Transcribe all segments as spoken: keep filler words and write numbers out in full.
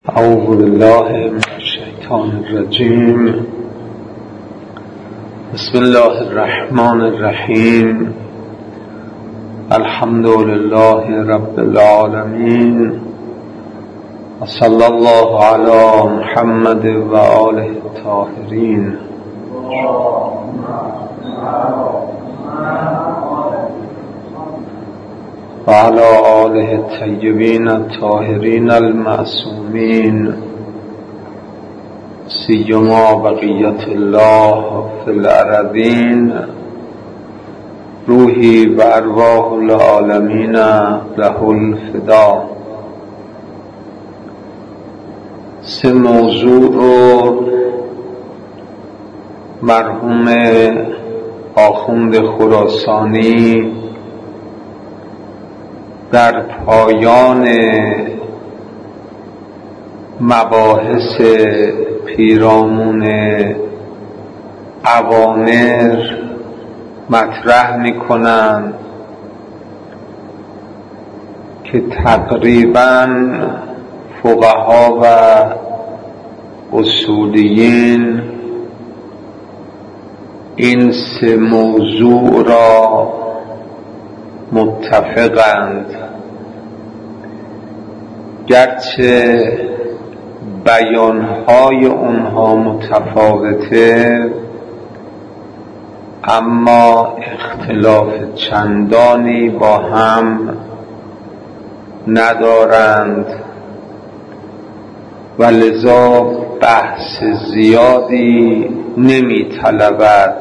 اعوذ بالله من الشیطان الرجیم. بسم الله الرحمن الرحیم. الحمد لله رب العالمین و صلی الله علی محمد و آله الطاهرین و علی آله الطیبین الطاهرین المعصومین سیما بقیت الله فی الارضین روحی و ارواح العالمین له الفدا. سه موضوع رو مرحوم آخوند خراسانی در پایان مباحث پیرامون اوامر مطرح می‌کنند که تقریباً فقها و اصولیین این سه موضوع را متفقند، گرچه بیانهای اونها متفاوته اما اختلاف چندانی با هم ندارند و لذا بحث زیادی نمی طلبد.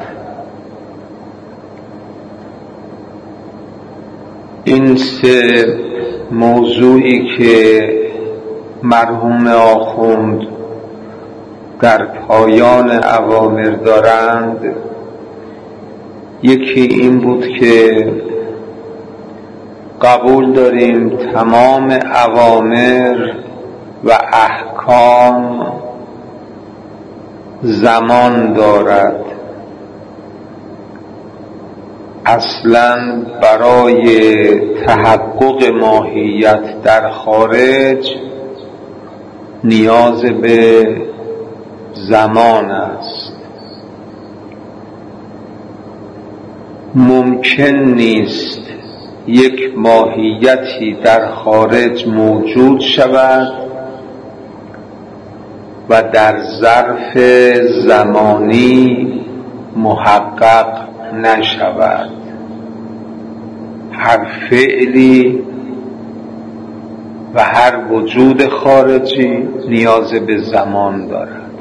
این سه موضوعی که مرحوم آخوند در پایان اوامر دارند، یکی این بود که قبول داریم تمام اوامر و احکام زمان دارد. اصلاً برای تحقق ماهیت در خارج نیاز به زمان است. ممکن نیست یک ماهیتی در خارج موجود شود و در ظرف زمانی محقق نشود. هر فعلی و هر وجود خارجی نیاز به زمان دارد.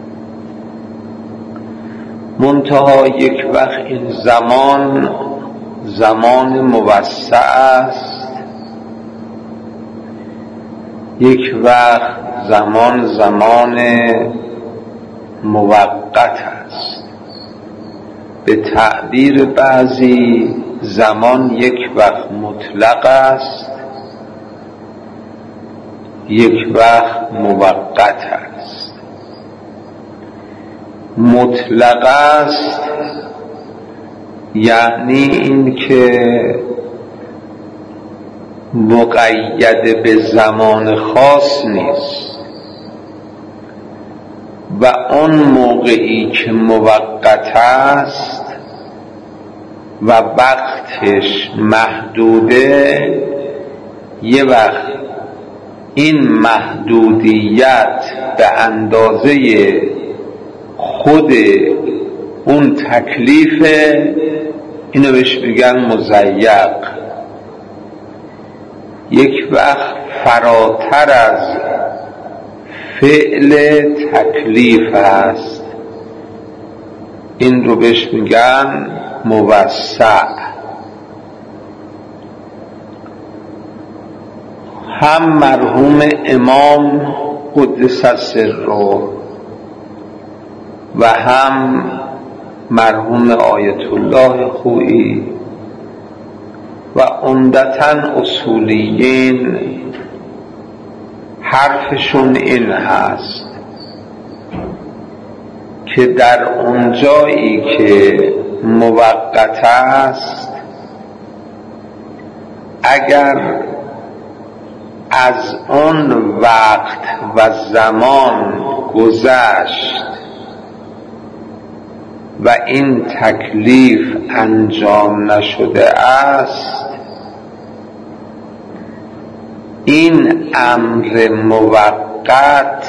منتها یک وقت این زمان زمان موسع است، یک وقت زمان زمان موقت است. به تعبیر بعضی زمان یک وقت مطلق است، یک وقت موقت است. مطلق است یعنی این که مقید به زمان خاص نیست و اون موقعی که موقت است و وقتش محدوده، یه وقت این محدودیت به اندازه خود اون تکلیف، اینو بهش میگن مضیق. یک وقت فراتر از فعل تکلیف است، این رو بهش میگن موسع. هم مرحوم امام قدس سره و هم مرحوم آیت الله خویی و عمدتاً اصولیین حرفشون این هست که در اونجایی که موقت است، اگر از اون وقت و زمان گذشت و این تکلیف انجام نشده است، این امر موقت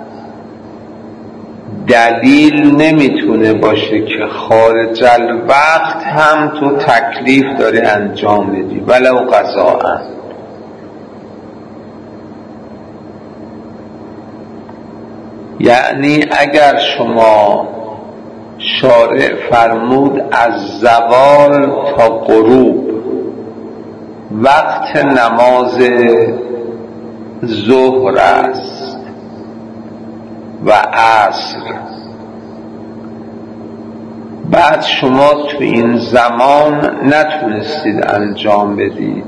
دلیل نمیتونه باشه که خارج الوقت هم تو تکلیف داری انجام بدی ولو قضاء. یعنی اگر شما شارع فرمود از زوال تا غروب وقت نماز ظهر است و عصر، بعد شما تو این زمان نتونستید انجام بدید،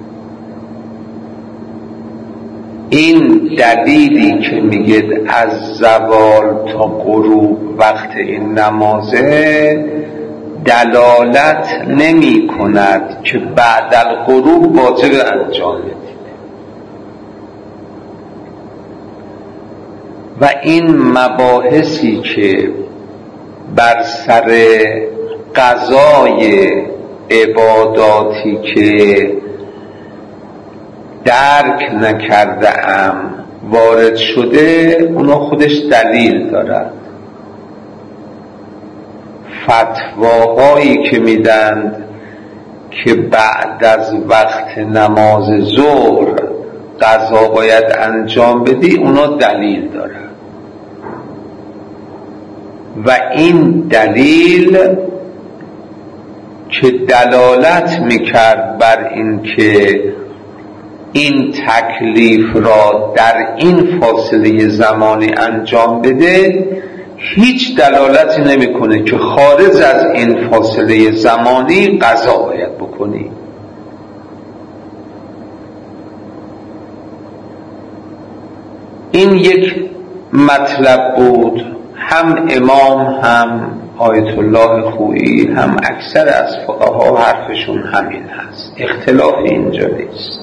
این دلیلی که میگه از زوال تا غروب وقت این نمازه دلالت نمی کند که بعد الغروب واجب انجام بدید. و این مباحثی که بر سر قضای عباداتی که درک نکرده ام وارد شده، اونا خودش دلیل دارد. فتواهایی که میدن که بعد از وقت نماز ظهر قضا باید انجام بدی، اونا دلیل دارد و این دلیل که دلالت میکرد بر این که این تکلیف را در این فاصله زمانی انجام بده، هیچ دلالتی نمیکنه که خارج از این فاصله زمانی قضا باید بکنی. این یک مطلب بود. هم امام هم آیت الله خویی هم اکثر از فقها حرفشون همین هست، اختلاف اینجا نیست.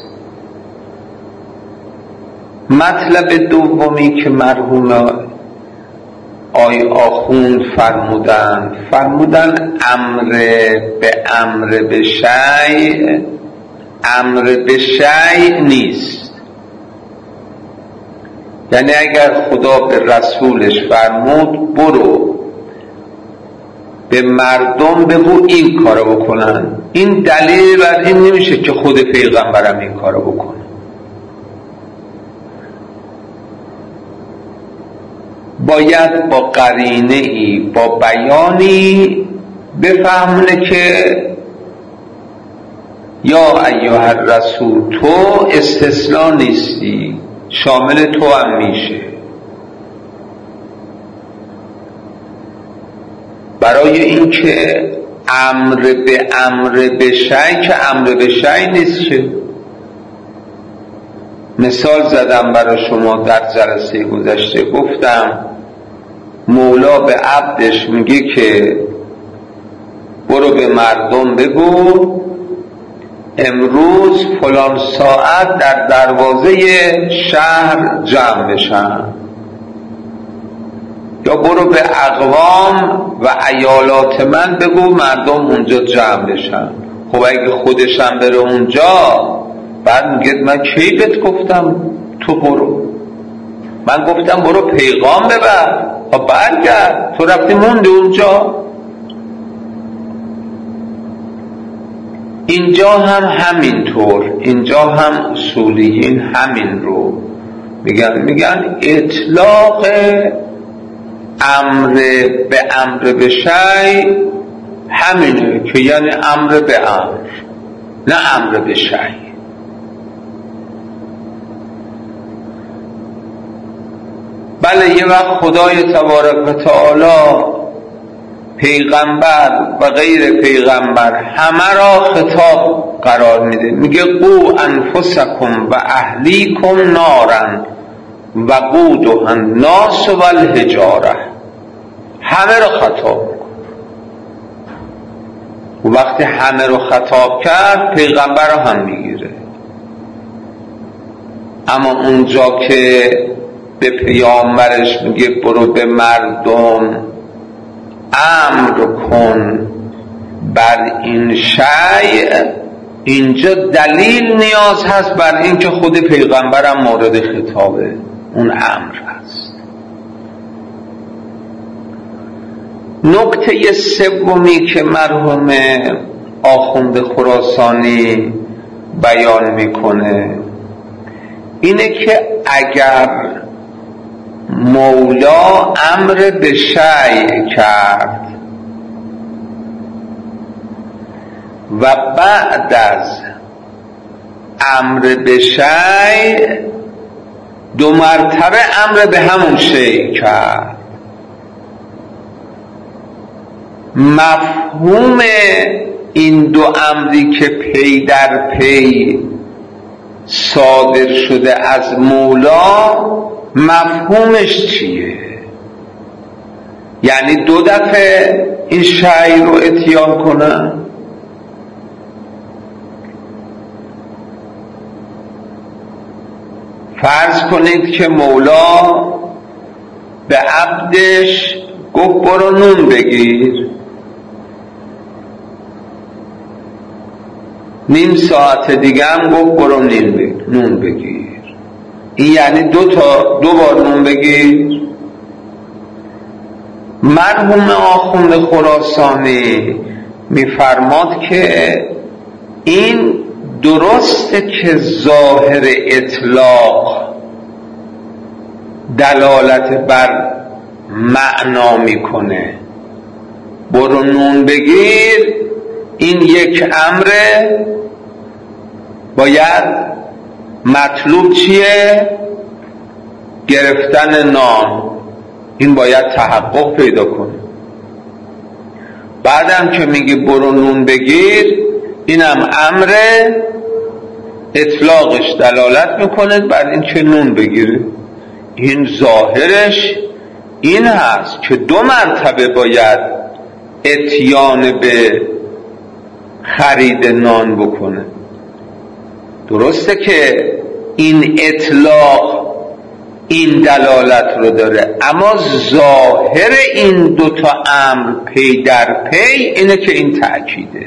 مطلب دومی که مرحوم آی آخوند فرمودن فرمودن امر به امر به شیء امر به شیء نیست. یعنی اگر خدا به رسولش فرمود برو به مردم بگو این کارو بکنن، این دلیل بر این نمیشه که خود پیغمبرم این کارو بکنه. باید با قرینه ای با بیانی بفهمونه که یا ایها الرسول تو استثناء نیستی، شامل تو هم میشه. برای اینکه امر به امر به شیء که امر به شیء نیست که. مثال زدم برای شما در جلسه گذشته، گفتم مولا به عبدش میگه که برو به مردم بگو امروز فلان ساعت در دروازه شهر جمع بشن، یا برو به اقوام و ایالات من بگو مردم اونجا جمع بشن. خب اگه خودشم بره اونجا، بعد میگه من کی بهت گفتم تو برو؟ من گفتم برو پیغام ببر، خب برگرد، تو رفتی موندی اونجا. اینجا هم همینطور، اینجا هم اصولیین همین رو میگن، میگن اطلاق امر به امر به شیء همینه که یعنی امر به امر، نه امر به شیء. بله یه وقت خدای تبارک و تعالی پیغمبر و غیر پیغمبر همه را خطاب قرار میده، میگه قو انفسکم و اهلیکم نارن و قودها الناس و الحجاره، همه را خطاب میکنه. و وقتی همه را خطاب کرد پیغمبر را هم میگیره. اما اونجا که به پیامبرش میگه برو به مردم امر کن بر این شیء، اینجا دلیل نیاز هست بر این که خود پیغمبرم مورد خطابه، اون امر هست. نکته سومی که مرحوم آخوند خراسانی بیان میکنه اینه که اگر مولا امر به شیء کرد و بعد از امر به شیء دو مرتبه امر به همون شیء کرد، مفهوم این دو امری که پی در پی صادر شده از مولا مفهومش چیه؟ یعنی دو دفعه این شیء رو اتیان کنن؟ فرض کنید که مولا به عبدش گفت برو نون بگیر، نیم ساعت دیگه هم گفت برو نون بگیر، این یعنی دو تا دو بار نون بگیر؟ مرحوم آخوند خراسانی میفرماد که این درسته که ظاهر اطلاق دلالت بر معنا میکنه، برو نون بگیر این یک امره، باید مطلوب چیه؟ گرفتن نان، این باید تحقق پیدا کنه. بعدم که میگی برو نون بگیر اینم امره، اطلاقش دلالت میکنه بر این که نون بگیره. این ظاهرش این هست که دو مرتبه باید اتیان به خرید نان بکنه. درسته که این اطلاق این دلالت رو داره، اما ظاهر این دوتا امر پی در پی اینه که این تأکیده.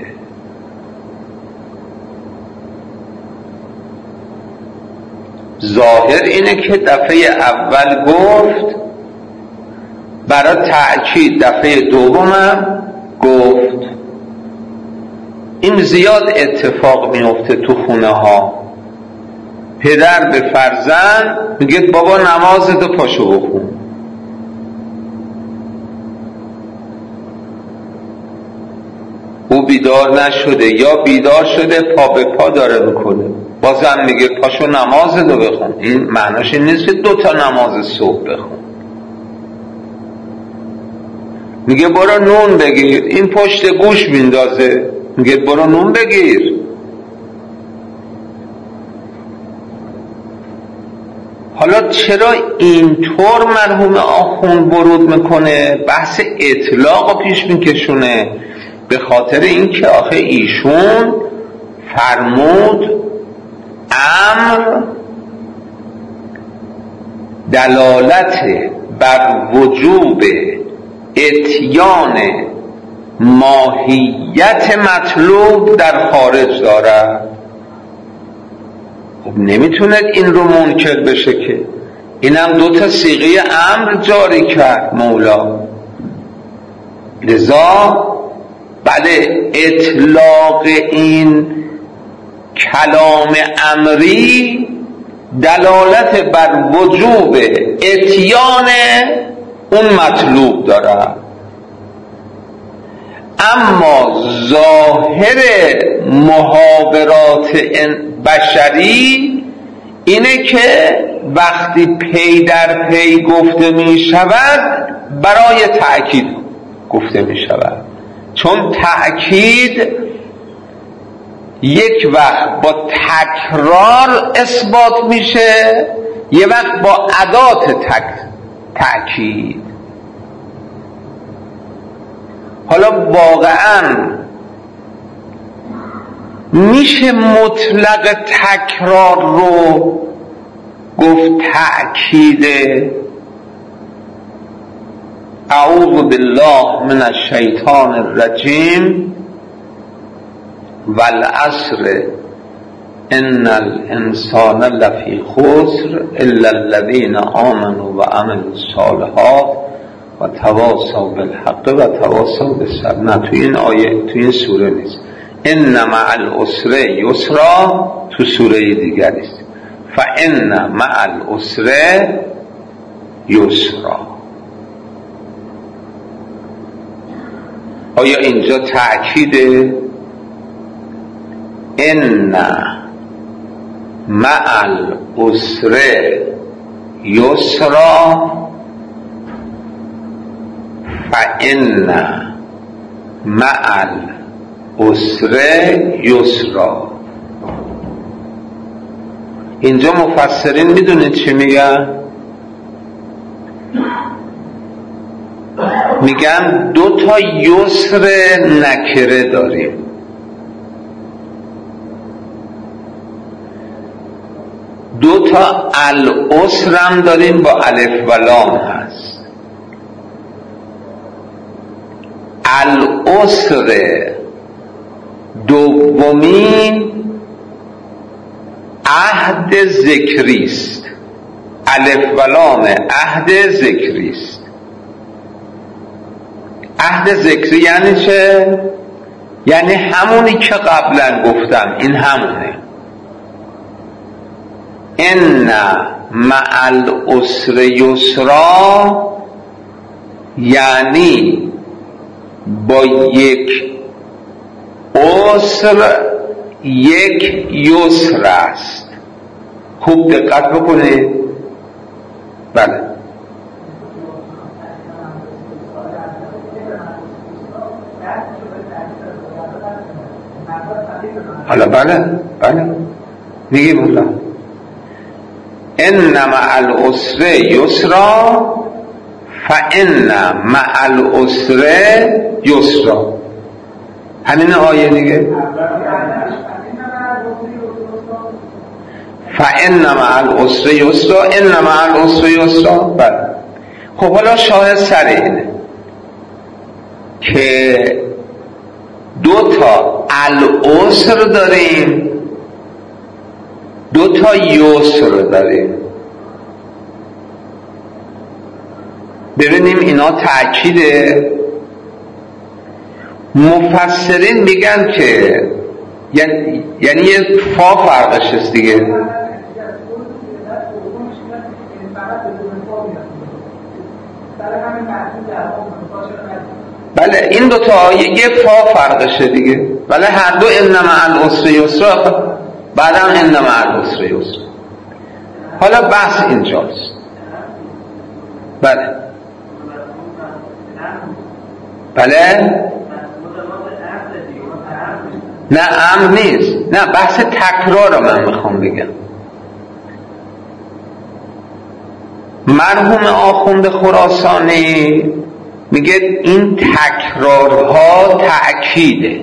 ظاهر اینه که دفعه اول گفت، برای تأکید دفعه دومم گفت. این زیاد اتفاق میفته تو خونه ها، پدر به فرزند میگه بابا نمازتو پاشو بخون، او بیدار نشده یا بیدار شده پا به پا داره میکنه، بازم میگه پاشو نمازتو بخون. این معناش این نیست که دو تا نماز صبح بخون. میگه برو نون بگیر، این پشت گوش میندازه، میگه برو نون بگیر. حالا چرا اینطور مرحوم آخوند ورود میکنه، بحث اطلاق پیش میکشونه؟ به خاطر اینکه آخه ایشون فرمود امر دلالت بر وجوب اتیان ماهیت مطلوب در خارج دارد. خب نمیتوند این رو منکر بشه که اینم دو تا صیغه امر جاری کرد مولا. لذا بله اطلاق این کلام امری دلالت بر وجوب اتیان اون مطلوب دارد، اما ظاهر محاورات بشری اینه که وقتی پی در پی گفته می شود برای تأکید گفته می شود، چون تأکید یک وقت با تکرار اثبات میشه، یک وقت با ادات تک تأکید. حالا واقعا میشه مطلق تکرار رو گفت تأکید اعوذ بالله من الشیطان الرجیم والعصر ان الانسان لفی خسر الا الذین آمنوا و عملوا الصالحات و تواصوا بالحق و تواصوا بالصبر. نه تو این آیه، تو این سوره نیست. ان مع العسر یسرا تو سوره دیگری است. فان مع العسر یسرا. آیا اینجا تأکید ان مع العسر یسرا فإن مع العسر یسرا؟ اینجا مفسرین میدونید چی میگن؟ میگن دو تا یسر نکره داریم. دو تا العسر هم داریم با الف و لام هست. العسر دومین عهد ذکری است. الف و لام عهد ذکری است. عهد ذکری یعنی چه؟ یعنی همونی که قبلا گفتم، این همونه. ان مع العسر یسرا یعنی با یک عسر یک یسر است. خوب دقت بکنید. بله حالا بله بله میگیم الله ان مع العسر یسرا فان مع العسر یسرا. همین آیه دیگه. فان مع العسر یسرا ان مع العسر یسرا. بله. خب حالا شاهد سر اینه که دو تا العسر داریم، دو تا یسر داریم. ببینیم اینا تأکیده. مفسرین میگن که یعنی یعنی یه فا فرقش است دیگه. بله این دو تا آیه یه فا فرقشه دیگه. بله هر دو ان مع العسر یسرا، بعدم ان مع العسر یسرا. حالا بحث اینجاست. بله بله نه امر نیست، نه بحث تکرار رو من میخوام بگم. مرحوم آخوند خراسانی میگه این تکرارها تأکیده.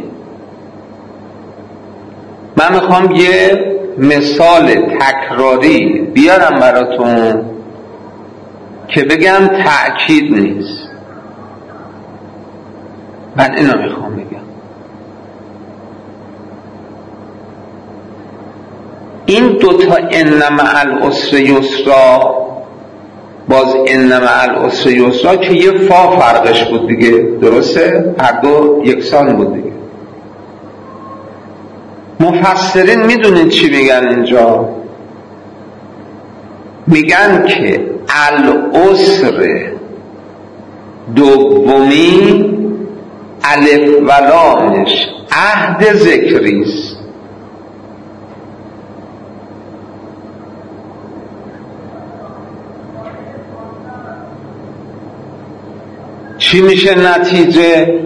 من میخوام یه مثال تکراری بیارم براتون که بگم تأکید نیست. من اینو میخوام بگم. این دوتا ان مع العسر یسرا، باز ان مع العسر یسرا که یه فا فرقش بود دیگه، درسته؟ هر دو یکسان بود دیگه. مفسرین میدونید چی میگن اینجا؟ میگن که العسر دومی الف و لامش عهد ذکری است. چی میشه نتیجه؟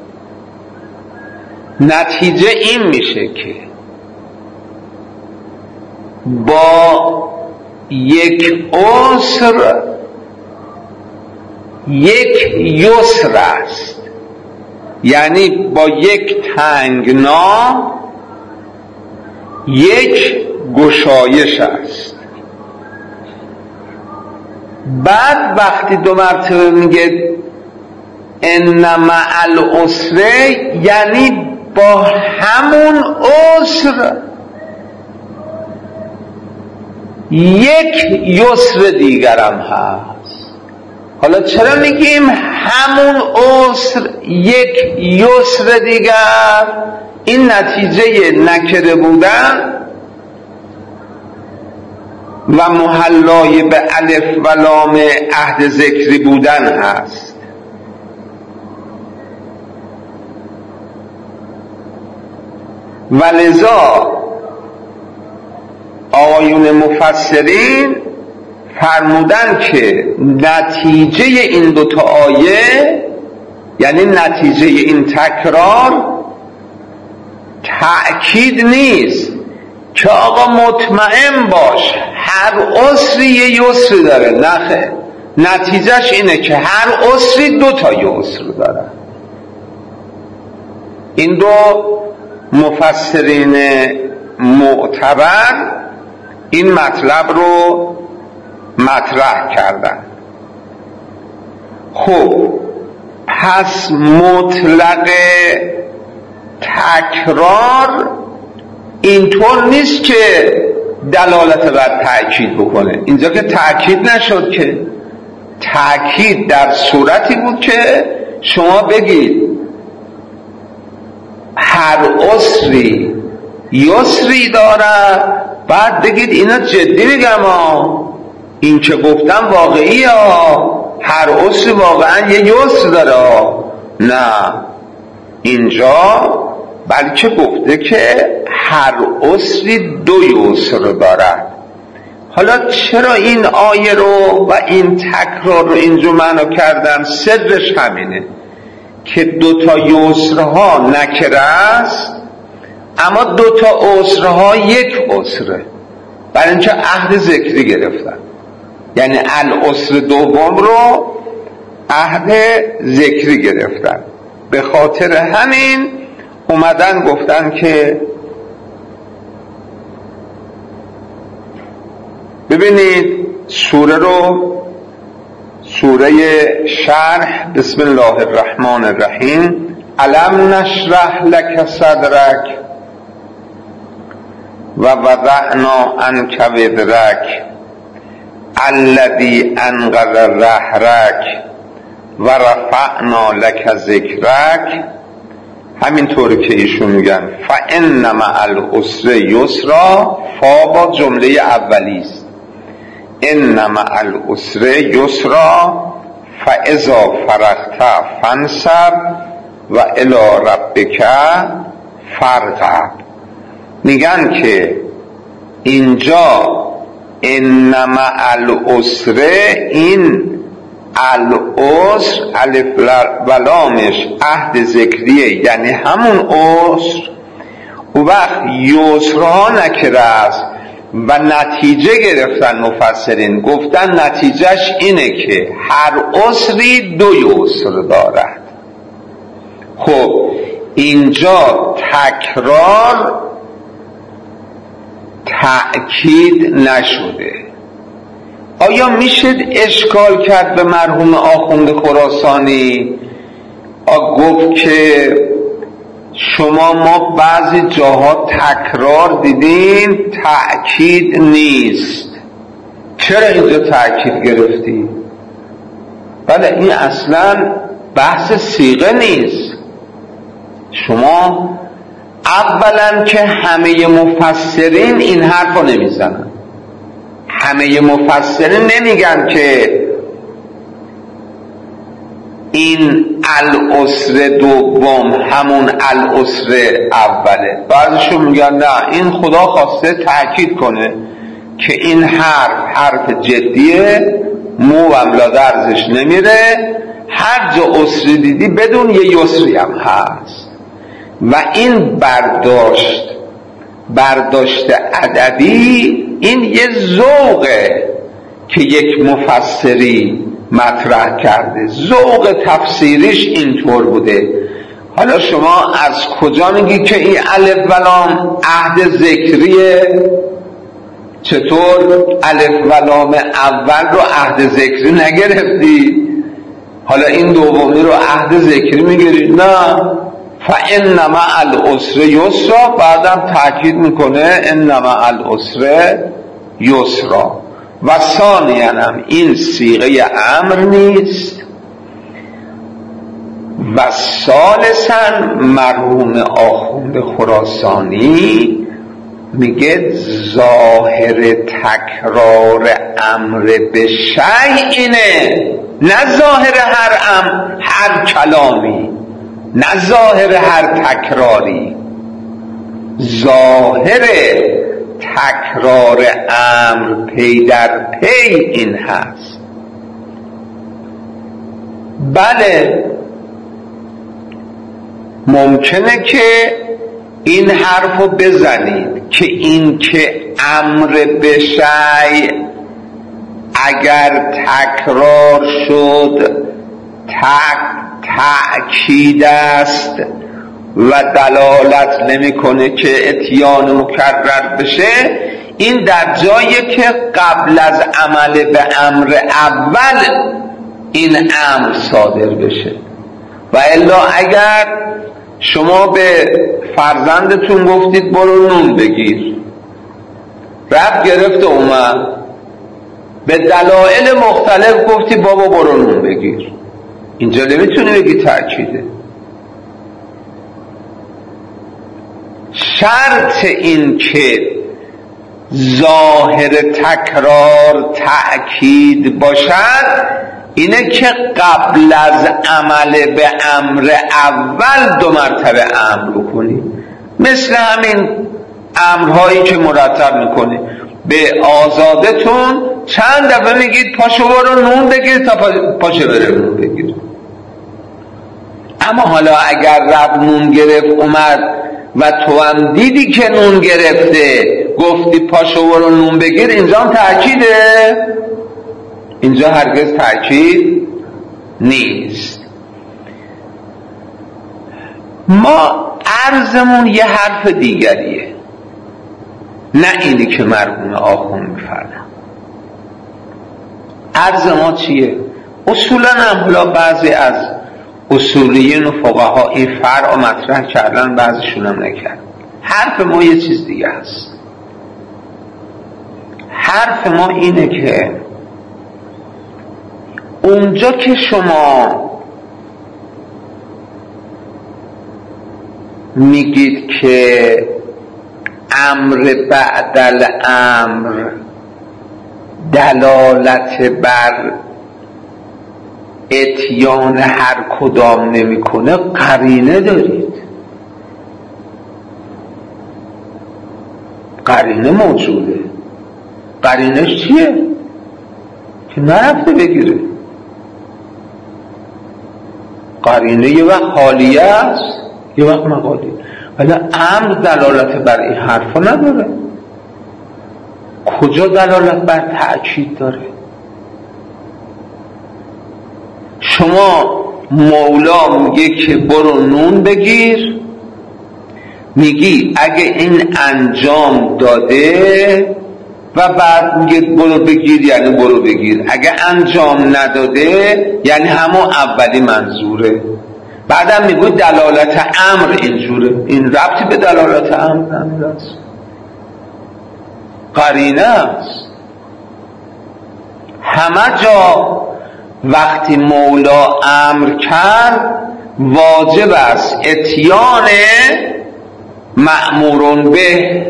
نتیجه این میشه که با یک عسر یک یسر است. یعنی با یک تنگنا یک گشایش است. بعد وقتی دو مرتبه میگه ان مع العسر، یعنی با همون عسر یک یسر دیگرم هست. حالا چرا میگیم همون عسر یک یسر دیگر؟ این نتیجه نکره بودن و محلای به الف و لام عهد ذکری بودن هست. ولذا آیون مفسرین فرمودن که نتیجه این دوتا آیه، یعنی نتیجه این تکرار، تأکید نیست که آقا مطمئن باش هر عسری یه یسری داره. نخه، نتیجهش اینه که هر عسری دو تا یسر داره. این دو مفسرین معتبر این مطلب رو مطرح کردن. خب پس مطلق تکرار اینطور نیست که دلالت بر تأکید بکنه. اینجا که تأکید نشد، که تأکید در صورتی بود که شما بگید هر عسری یسری داره، بعد بگید اینا جدی بگم ها، این که گفتم واقعی ها، هر عسری واقعا یه یسر داره. نه، اینجا بلکه گفته که هر عسری دو یسر دارد. حالا چرا این آیه رو و این تکرار رو اینجا معنا کردن؟ سرش همینه که دو تا یسرها نکره است، اما دو تا عسرها یک عسره، برای اینکه عهد ذکری گرفتن، یعنی العسر دوم رو عهد ذکری گرفتن. به خاطر همین اومدن گفتن که ببینید سوره رو، سوره شرح، بسم الله الرحمن الرحیم. الم نشرح لک صدرک و وضعنا عنک وزرک الذی انقض ظهرک و رفعنا لک ذکرک. همینطوری که ایشون میگن فان مع العسر یسرا، فا با جمله اولی است، ان مع العسر یسرا فاذا فرغت فانصب و الی ربک فارغب. میگن که اینجا ان مع العسر، این العسر الف و لامش عهد ذکریه، یعنی همون عسر. و وقت یسرها نکره است و نتیجه گرفتن مفسرین، گفتن نتیجهش اینه که هر عسری دو یسر دارد. خب اینجا تکرار تأکید نشده. آیا میشه اشکال کرد به مرحوم آخوند خراسانی؟ گفت که شما ما بعضی جاها تکرار دیدیم تأکید نیست، چرا اینجا تأکید گرفتی؟ بله، این اصلا بحث صیغه نیست. شما اولا که همه مفسرین این حرف رو نمیزنن، همه مفسرین نمیگن که این العسر دوم همون العسر اوله. بعضیشون میگن نه، این خدا خواسته تأکید کنه که این حرف حرف جدیه، مو و املا درزش نمیره، هر جا عسری دیدی بدون یه یسری هم هست. و این برداشت برداشت ادبی، این یه ذوقه که یک مفسری مطرح کرده، ذوق تفسیریش اینطور بوده. حالا شما از کجا میگی که این الف و لام عهد ذکریه؟ چطور الف و لام اول رو عهد ذکری نگرفتی حالا این دومی رو عهد ذکری میگیری؟ نه. فإن مع العسر یسرا، بعدم تأکید میکنه ان مع العسر یسرا. و ثانیاً هم این صیغه امر نیست. و ثالثاً مرحوم آخوند خراسانی میگه ظاهر تکرار امر به شیء اینه، نه ظاهر هر امر هر کلامی، نه ظاهر هر تکراری. ظاهر تکرار امر پی در پی این هست. بله ممکنه که این حرف رو بزنید که این که امر به شیء اگر تکرار شد تک تأکید است و دلالت نمیکنه که اتیان مکرر بشه. این در جایی که قبل از عمل به امر اول این امر صادر بشه. و الا اگر شما به فرزندتون گفتید برو نون بگیر، رفت گرفت اومد، به دلایل مختلف گفتی بابا برو نون بگیر، اینجا نمیتونی بگی تأکیده. شرط این که ظاهر تکرار تأکید باشد اینه که قبل از عمل به امر اول دو مرتبه امر کنی. مثل همین امرهایی که مرتب میکنی به آزادتون چند دفعه میگید پاشو برو نون بگیر تا پاشو بره نون بگیر. اما حالا اگر رب نون گرفت اومد و تو هم دیدی که نون گرفته گفتی پاشو برو نون بگیر، اینجا هم تأکیده؟ اینجا هرگز تأکید نیست. ما عرضمون یه حرف دیگریه، نه اینی که مرحوم آخوند میفرمایند. عرض ما چیه؟ اصولا هم بعضی از اصولیین و فقها این فرع مطرح کردن، بعضیشون هم نکرد. حرف ما یه چیز دیگه است. حرف ما اینه که اونجا که شما میگید که امر بعد الامر دلالت بر اتیان هر کدام نمیکنه، قرینه دارید. قرینه موجوده. قرینش چیه؟ که نرفته بگیره. قرینه یه وقت حالیه است یه وقت مقالی، ولی امر دلالت بر این حرفا نداره. کجا دلالت بر تأکید داره؟ شما مولا میگه که برو نون بگیر، میگی اگه این انجام داده و بعد میگه برو بگیر یعنی برو بگیر. اگه انجام نداده یعنی همون اولی منظوره. بعدم میگه دلالت امر اینجوره. این ربطی به دلالت امر نداره، قرینه است. همه جا وقتی مولا امر کرد واجب است اتیان مأمورون به.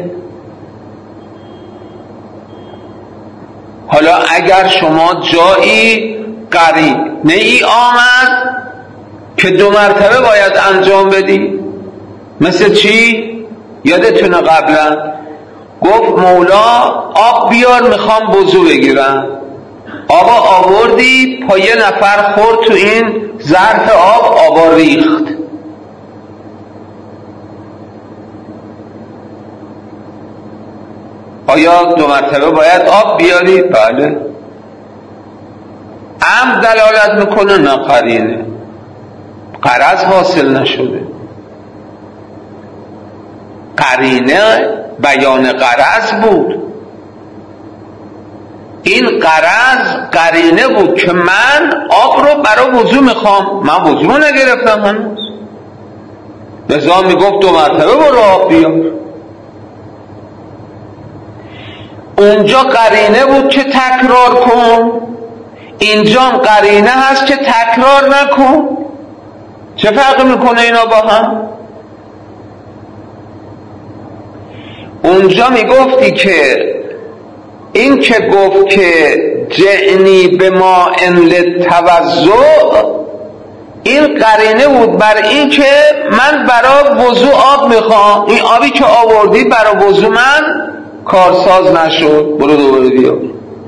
حالا اگر شما جایی قرینه ای آمد که دو مرتبه باید انجام بدی، مثل چی؟ یادتونه قبلا گفت مولا آب بیار میخوام وضو بگیرم، آبا آوردی پا یه نفر خورد تو این ظرف آب، آبا ریخت. آیا دو مرتبه باید آب بیاری؟ بله. امر دلالت میکنه نه قرینه، غرض حاصل نشده. قرینه بیان غرض بود. این قرض قرینه بود که من آب رو برای وضو میخوام، من وضو رو نگرفتم هنوز. لذا میگفت دو مرتبه برو آب بیار. اونجا قرینه بود که تکرار کن، اینجا قرینه هست که تکرار نکن. چه فرقی میکنه اینا با هم؟ اونجا میگفتی که این که گفت که جعنی به ما ان للتوضع، این قرینه بود بر این که من برای وضو آب میخوام، این آبی که آوردی برای وضو من کارساز نشد، برو دوباره بیار.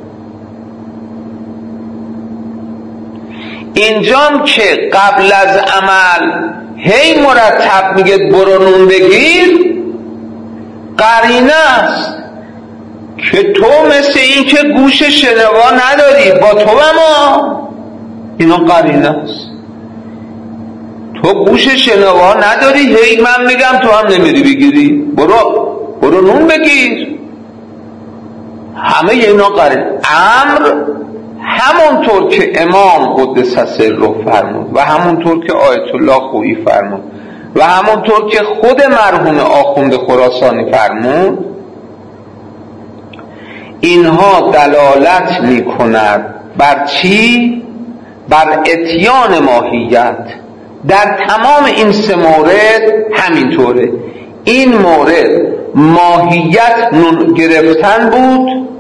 اینجام که قبل از عمل هی مرتب میگه برو نون بگیر، قرینه است که تو مثل این که گوش شنوا نداری، با تو اما اینا قرینه است. تو گوش شنوا نداری، هی من میگم تو هم نمیری بگیری، برو برو نون بگیر. همه اینا قرینه. امر همونطور که امام قدس سره فرمود و همونطور که آیت الله خویی فرمود و همونطور که خود مرحوم آخوند خراسانی فرمود، اینها دلالت می کند بر چی؟ بر اتیان ماهیت. در تمام این سه مورد همینطوره. این مورد ماهیت نون گرفتن بود،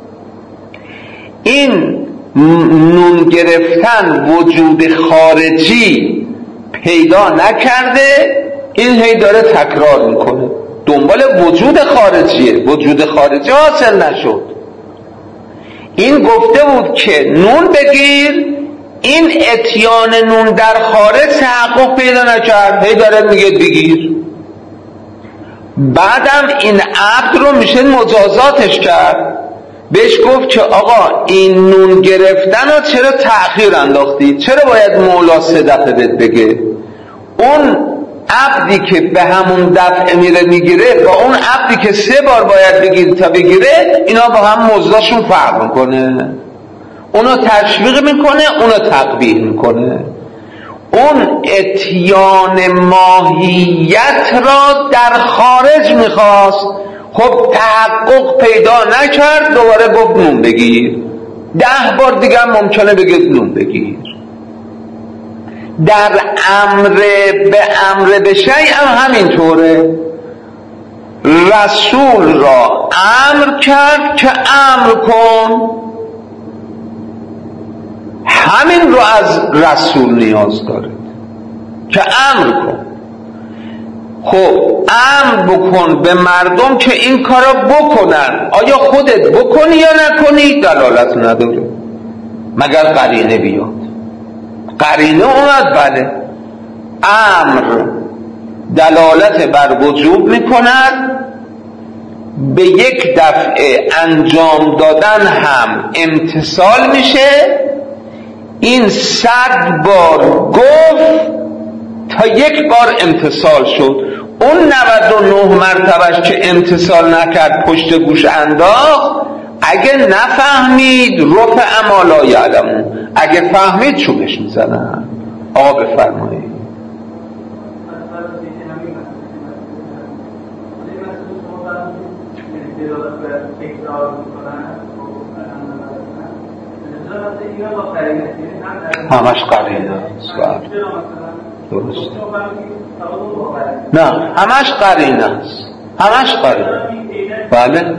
این نون گرفتن وجود خارجی پیدا نکرده، این هی داره تکرار میکنه، دنبال وجود خارجیه، وجود خارجی حاصل نشد. این گفته بود که نون بگیر، این اتیان نون در خارج تحقق پیدا نکرد، هی داره میگه بگیر. بعدم این عبد رو میشه مجازاتش کرد، بهش گفت که آقا این نون گرفتن رو چرا تأخیر انداختی؟ چرا باید مولا سه دفعه بهت بگه؟ اون عبدی که به همون دفعه میره میگیره با اون عبدی که سه بار باید بگیره تا بگیره، اینا با هم مزداشون فرق میکنه. اونو تشویق میکنه، اونو تقبیح میکنه. اون اتیان ماهیت را در خارج میخواست، خب تحقق پیدا نکرد، دوباره گفت نون بگیر. ده بار دیگه هم ممکنه بگید نون بگیر. در امر به امر به شیء هم همینطوره. رسول را امر کرد که امر کن، همین رو از رسول نیاز داره که امر کن. خب امر بکن به مردم که این کارا بکنن، آیا خودت بکنی یا نکنی دلالت نداره مگر قرینه بیاد. قرینه اومد، بله. امر دلالت بر وجوب میکند، به یک دفعه انجام دادن هم امتثال میشه. این صد بار گفت تا یک بار امتثال شد. اون نود و نه مرتبهش که امتثال نکرد پشت گوش انداخت. اگه نفهمید رفع ما لا یعلمون، اگه فهمید چوبش میزنن. آقا بفرمایید. همش قرینه است. درست. نه همش قرینه است، همش قرینه. بله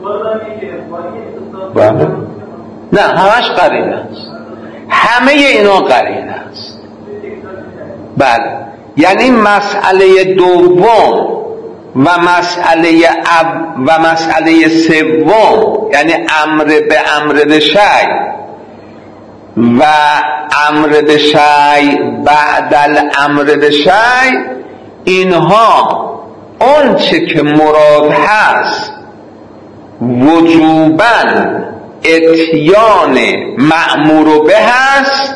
بله. نه همش قرینه است، همه اینا قرینه است. بله. یعنی مسئله دوم و مسئله اب و مسئله سوم، یعنی امر به امر به شیء و امر به شیء بعد الامر به شیء، اینها اون چه که مراد هست وجوباً اتیان مأمور به هست،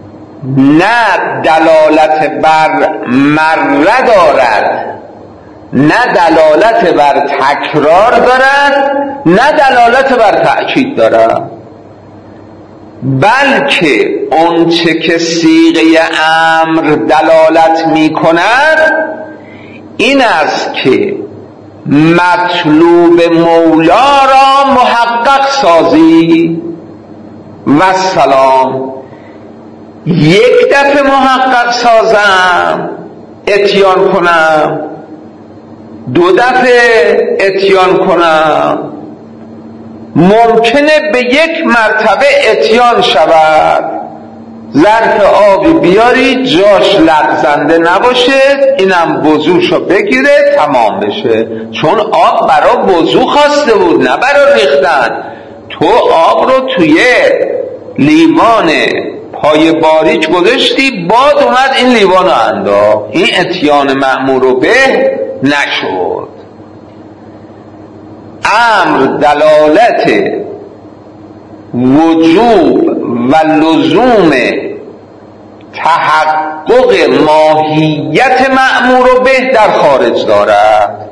نه دلالت بر مره دارد، نه دلالت بر تکرار دارد نه دلالت بر تأکید دارد، بلکه اون چه که صیغه امر دلالت می کند این است که مطلوب مولا را محقق سازی و سلام. یک دفعه محقق سازم اتیان کنم، دو دفعه اتیان کنم، ممکنه به یک مرتبه اتیان شود، ظرف آبی بیاری جاش لغزنده نباشه، اینم وضوشو بگیره تمام بشه، چون آب برای وضو خواسته بود نه برای ریختن. تو آب رو توی لیوان پای باریک گذاشتی، باد اومد این لیوان رو انداخت، این اتیان مأمور به نشد. امر دلالت وجوب و لزوم تحقق ماهیت مأمور به در خارج دارد.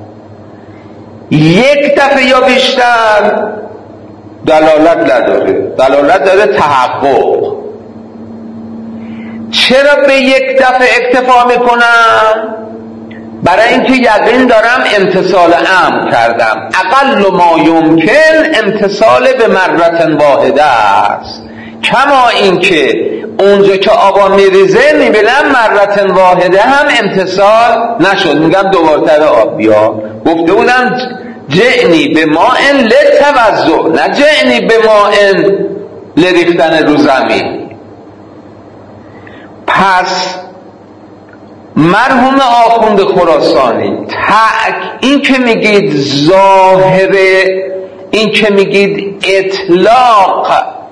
یک دفعه یا بیشتر دلالت نداره، دلالت داره تحقق. چرا به یک دفعه اکتفا میکنم؟ برای اینکه یقین دارم امتثال امر کردم. اقل ما یمکن امتثال به مرة واحده است، کما اینکه اونجا که آبا میریزه میبینم مرة واحده هم امتثال نشد، میگم دوبارتر آب بیا. گفته بودم جعنی به ماء للتوضؤ، نه جعنی به ماء لریختن رو زمین. پس مرحوم آخوند خراسانی تک این که میگید ظاهره، این که میگید اطلاق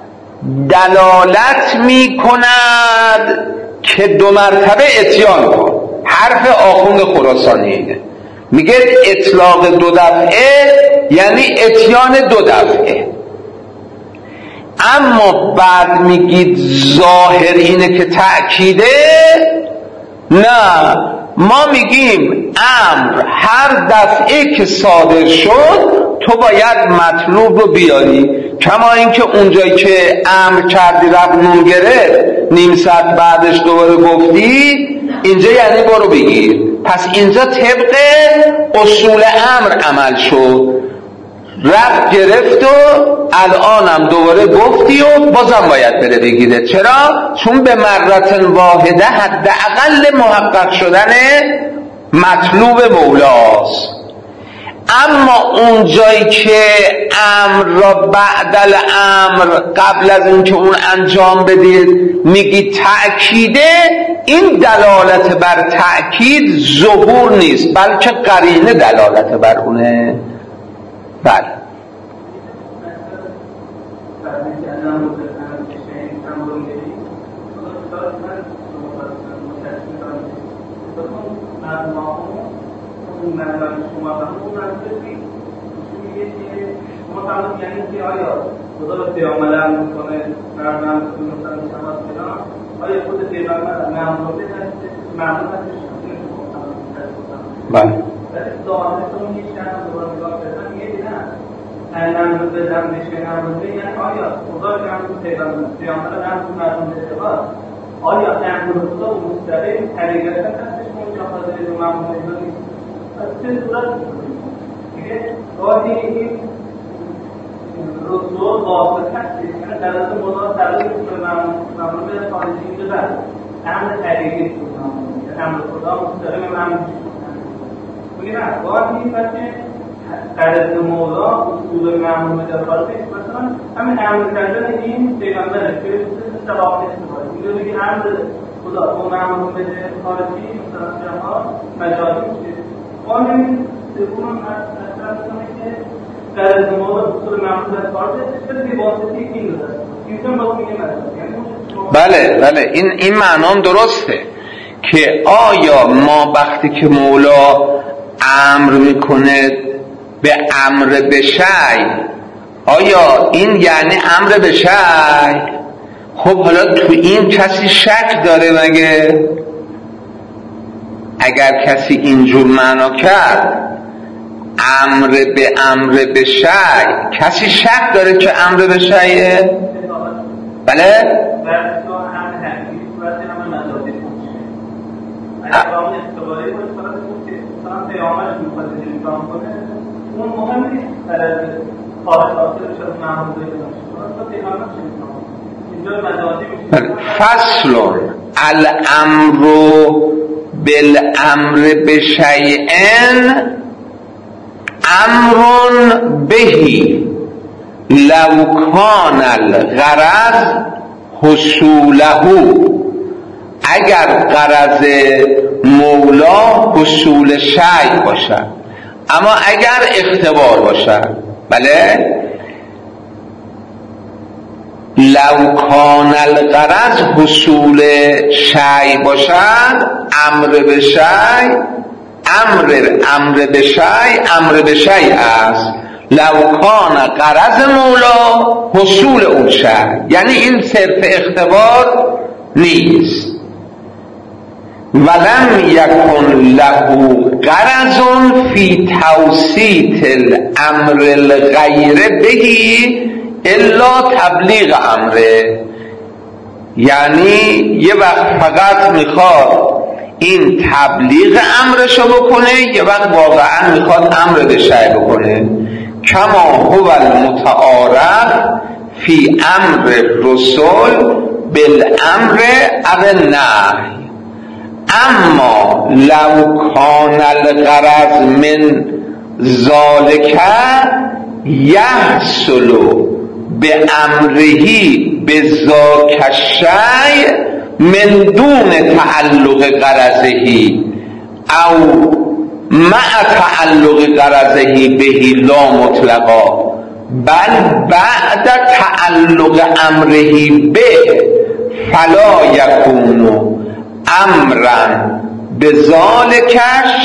دلالت میکند که دو مرتبه اتیان کن، حرف آخوند خراسانی اینه، میگه اطلاق دو دفعه یعنی اتیان دو دفعه. اما بعد میگید ظاهر اینه که تأکیده، نه، ما میگیم امر هر دفعه که صادر شد تو باید مطلوب رو بیاری، کما اینکه اونجایی که امر کردی رفت نون گرفت نیم ساعت بعدش دوباره گفتی، اینجا یعنی برو بگیر. پس اینجا طبق اصول امر عمل شد، رفت گرفت و الانم دوباره گفتی و بازم باید بره بگیره. چرا؟ چون به مرة واحده حداقل محقق شدن مطلوب مولاست. اما اون جایی که امر را بعد الامر قبل از اینکه اون انجام بدید میگی تأکیده، این دلالت بر تأکید ظهور نیست بلکه قرینه دلالت بر اونه. بله بله نام بدم نشانم بده، یعنی آیا خدا نام پیغمبر پیامبر نام مردم اتفاق آیا نام خدا مستقیم حقیقتا هستش اونجا حاضر رو معمول نیست؟ از چه صورت دیگه گاهی این رسول واقع هستش، یعنی در از مدار دلیل به معمول به خارجی اینجا داره امر حقیقی بود، امر خدا مستقیم معمول میگه نه گاهی بچه قرض مولا اصول معمول در خارجی مثلا همین امر کردن این پیغمبره که سبب استفاده میگه میگه امر خدا با معمول به خارجی مثلا جهان مجازی میشه. قانون سوم مثلا که قرض مولا اصول معمول در خارجی به واسطه این داره اینجا ما میگه مثلا بله بله این این معنام درسته که آیا ما وقتی که مولا امر میکنه به امر به شی، آیا این یعنی امر به شی؟ خب حالا تو این کسی شک داره مگه؟ اگر کسی اینجور معنا کرد امر به امر به شی، کسی شک داره که امر به شیه؟ بله؟ فصل الامر بالامر بشیء امر بهی لو کان الغرض حصوله، اگر غرض مولا حصول شیء باشد، اما اگر اختبار باشد، بله، لو کان الغرض حصول شیء باشد، امر به شیء، امر امر به شیء امر به شیء است. لو کان غرض مولا حصول اون شیء، یعنی این صرف اختبار نیست. ولم یکن له غرض فی توسیط الامر الغیر بهی الا تبلیغ امره، یعنی یه وقت فقط میخواد این تبلیغ امرشو بکنه، یه وقت واقعا میخواد امر به شیء بکنه. کما هو المتعارف فی امر رسول بالامر او النهی. اما لو کان الغرض من ذالک یحصل به امرهی به ذاک الشیء من دون تعلق غرضهی او مع تعلق غرضهی بهی لا مطلقا، بل بعد تعلق امرهی به فلا یکون امرا بذالک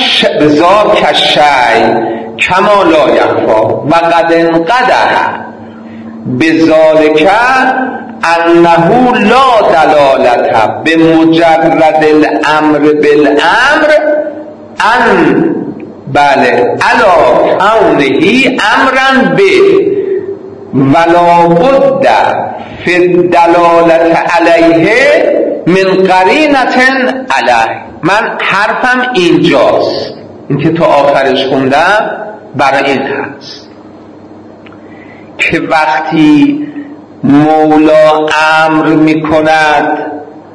الشیء کما لا یخفی و قد انقدح بذالک انه لا دلالت به مجرد الامر بالامر ان بله علا کونه امرا به ولا بد فی الدلالت علیه من قرینة علیه. من حرفم اینجاست، این که تا آخرش خوندم برای این هست که وقتی مولا امر می کند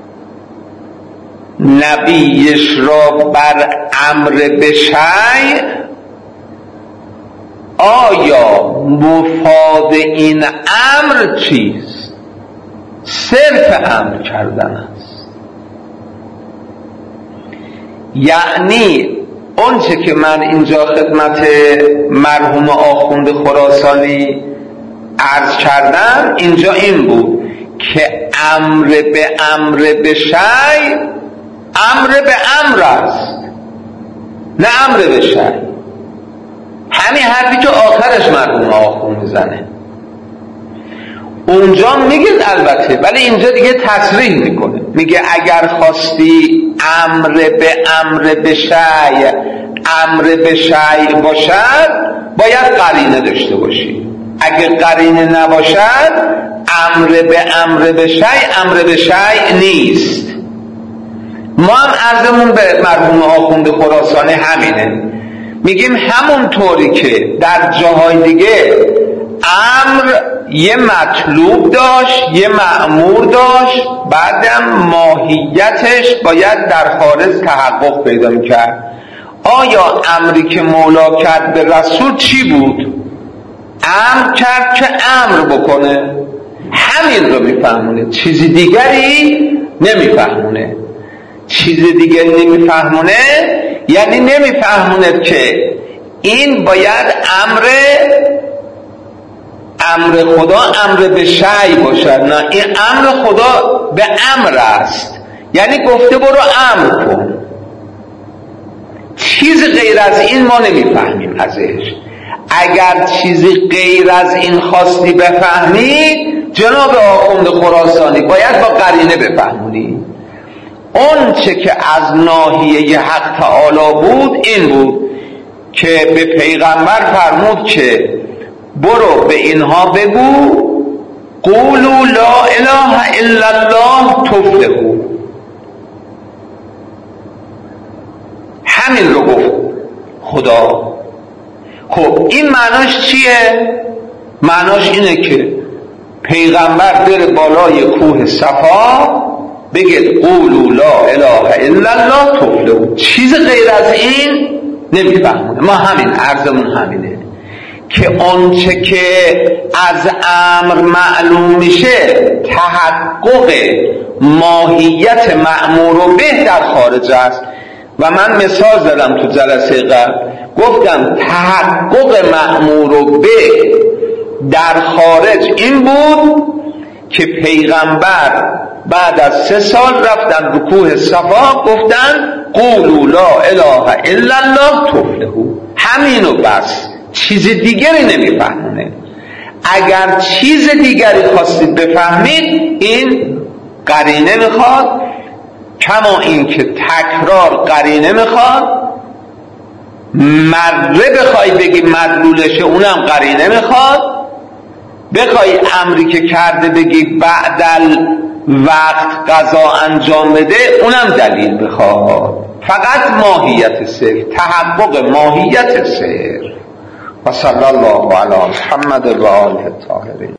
نبیش را بر امر به شیء، آیا مفاد این امر چیست؟ صرف امر کردن است. یعنی اون چه که من اینجا خدمت مرحوم آخوند خراسانی عرض کردم اینجا این بود که امر به امر به شیء امر به امر است، نه امر به شیء. همین حرفی که آخرش مرحوم آخوند میزنه اونجا میگه البته، ولی اینجا دیگه تصریح میکنه، میگه اگر خواستی امر به امر به شیء امر به شیء باشد باید قرینه داشته باشی، اگه قرینه نباشد امر به امر به شیء امر به شیء نیست. ما هم عرضمون به مرحوم آخوند خراسانی همینه، میگیم همون طوری که در جاهای دیگه امر یه مطلوب داشت یه مأمور داشت، بعدم ماهیتش باید در خارج تحقق پیدا میکرد. آیا امری که مولا کرد به رسول چی بود؟ امر کرد که امر بکنه، همین رو میفهمونه، چیزی دیگری نمیفهمونه. چیز دیگر نمیفهمونه یعنی نمیفهمونه که این باید امر امر خدا امر به شیء باشد، نه این امر خدا به امر است، یعنی گفته برو امر کن. چیز غیر از این ما نمیفهمیم ازش. اگر چیزی غیر از این خواستی بفهمی جناب آخوند خراسانی باید با قرینه بفهمونی. اون چه که از ناحیه حق تعالی بود این بود که به پیغمبر فرمود که برو به اینها بگو قولوا لا اله الا الله تفلحوا. همین رو گفت خدا. خب این معناش چیه؟ معناش اینه که پیغمبر بره بالای کوه صفا بگه قولوا لا اله الا الله تفلحوا. چیز غیر از این نمیفهمونه. ما همین عرضمون همینه که آنچه که از امر معلوم میشه تحقق ماهیت مأمور و به در خارج است. و من مثال زدم تو جلسه قبل، گفتم تحقق مأمور و به در خارج این بود که پیغمبر بعد از سه سال رفتن رو کوه صفا گفتن قولوا لا اله الا الله تفلحوا. همینو بس، چیز دیگری نمیفهمونه. اگر چیز دیگری خواستید بفهمید این قرینه میخواد، کما این که تکرار قرینه میخواد. مره بخوای بگی مدلولشه اونم قرینه میخواد. بخوای امری که کرده بگی بعدل وقت قضا انجام بده اونم دلیل بخواد. فقط ماهیت سر، تحقق ماهیت سر. و صلی الله علی محمد و آله الطاهرین.